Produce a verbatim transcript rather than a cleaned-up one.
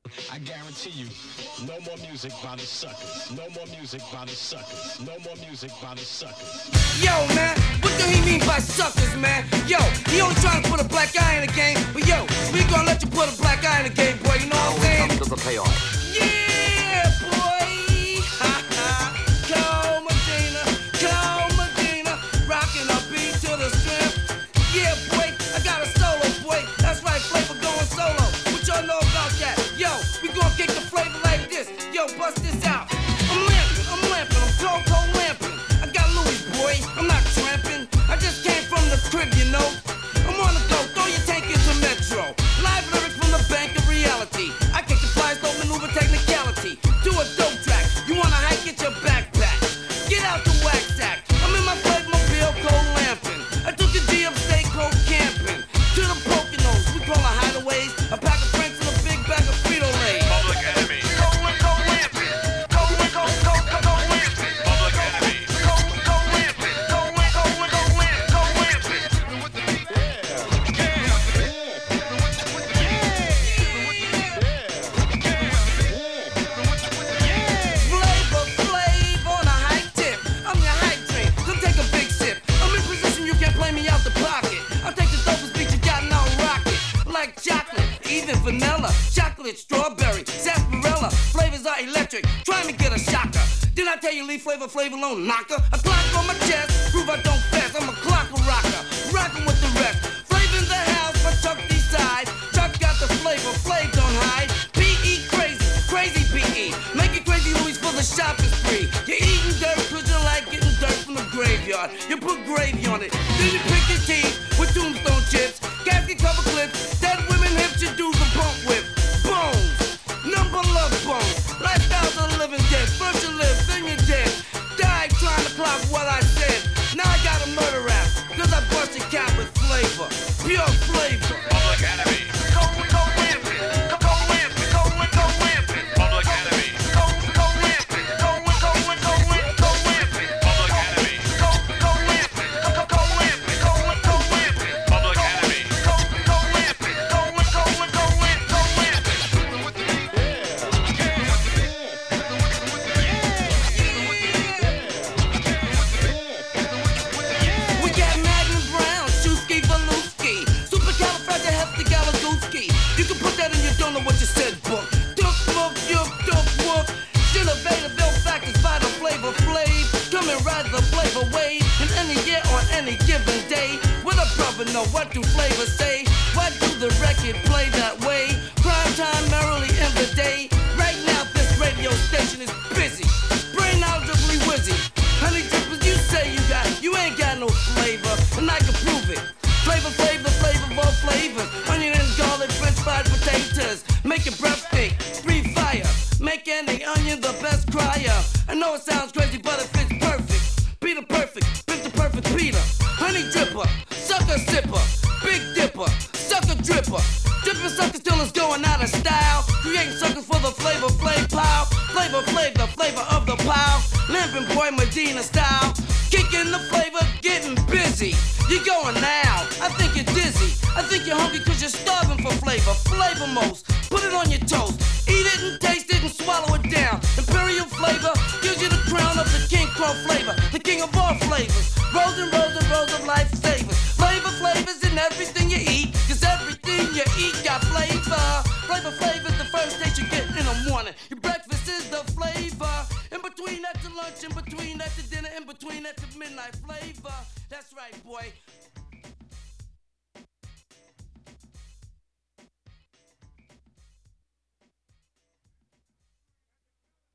I guarantee you, no more music by the suckers. No more music by the suckers. No more music by the suckers. Yo, man, what do he mean by suckers, man? Yo, he only trying to put a black eye in the game, but yo, we gonna let you put a black eye in the game, boy. You know what I'm saying? Come to the payoff. Yeah, boy. Ha ha. Cole Medina, Cole Medina, rocking a beat to the strip. Yeah, boy, I got a solo, boy. That's right, Flavor going solo. What y'all know about that? Yo, we gonna kick the flavor like this. Yo, bust this out. I'm lamping, I'm lamping, I'm cold, cold lamping. I got Louis, boy, I'm not tramping. I just came from the crib, you know. I'm on the go, throw your tank into Metro. Live lyrics from the bank of reality. I kick the flies, don't maneuver technicality. Do a dope track, you wanna hike, get your backpack. Get out the wax sack. I'm in my Flavmobile, cold lamping. I took a G upstate, cold camping. To the Poconos, we call it hideaways. A pack of Franks and a big bag of Frito-Lay. Public Enemy. Cold, cold lamping. Cold, cold, cold, cold, cold lamping. Public Enemy. Cold, cold lamping. Cold, cold, cold, cold lamping. Cold lamping. Flavor, flavor on a high tip. I'm your hype train. Come take a big sip. I'm in position, you can't play me out the pocket. I'll take the dopest beat you got and I'll rock it. Like chocolate, even vanilla, chocolate, strawberry, sarsaparilla. Flavors are electric. Try me get a shocker. Didn't I tell you leave flavor, flavor alone, knocker? A clock on my chest, prove I don't fast. I'm a clocker rocker, rockin' with the rest. Flavor in the house, but Chuck decide. Chuck got the flavor, Flav don't hide. P E crazy, crazy P E. Make it crazy, Louis, for the shopping spree. You're eating dirt cause you like getting dirt from the graveyard. You put gravy on it, then you pick your teeth with tombstone chips. Casket cover clips, dead women hips, you do the bump whip. Bones, number love bones. Lifestyles of the living dead. First you live, then you're dead. Died trying to clock what I said. Now I got a murder rap, cause I busted cap with flavor. Pure flavor. Public Enemy. Cold, cold lamping. Cold lamping. Cold, cold lamping. Public Enemy. Cold, cold lamping. Cold, cold, cold, cold, cold lamping. Public Enemy. Cold, cold lamping. Cold, cold lamping. Cold, cold lamping. Public Enemy. Cold, cold lamping. Cold, cold, cold, cold lamping. We got Magnum Brown, Shusky Valuski, Supercalifragilisticexpialidocious. You can put that in your don't know what you said book. Duck book, yuck, duck book. Still available factors by the flavor Flav. Come and ride the flavor wave in any year on any given day. What a brother know, what do flavors say? Why do the record play that way? Prime time merrily in the day. Right now this radio station is busy. Brain knowledgeably wizzy. Honey drippers, you say you got, you ain't got no flavor, and I can prove it. Flavor, flavor, flavor of all flavors. Onion and garlic, french fried potatoes. Make your breath stink, breathe fire. Make any onion the best crier. I know it sounds crazy, but it fits perfect. Peter perfect, Mister Perfect Peter. Honey dripper, sucker sipper, big dipper, sucker dripper. Dripping sucker still is going out of style. Creating suckers for the flavor, Flav pile. Flavor, Flav, the flavor of the pile. Lamping boy Medina style. Kicking the flavor, getting busy. You're going now, I think you're dizzy. I think you're hungry cause you're starving for flavor. Flavor most, put it on your toast. Eat it and taste it and swallow it down. Imperial flavor gives you the crown of the King Crow flavor. The king of all flavors. Rows and rows and rows of lifesavers. Flavor flavors in everything you eat. Cause everything you eat got flavor. Flavor flavor's the first taste you get in the morning. Your breakfast is the flavor. In between that to lunch, in between that to dinner, in between that to midnight flavor. That's right, boy.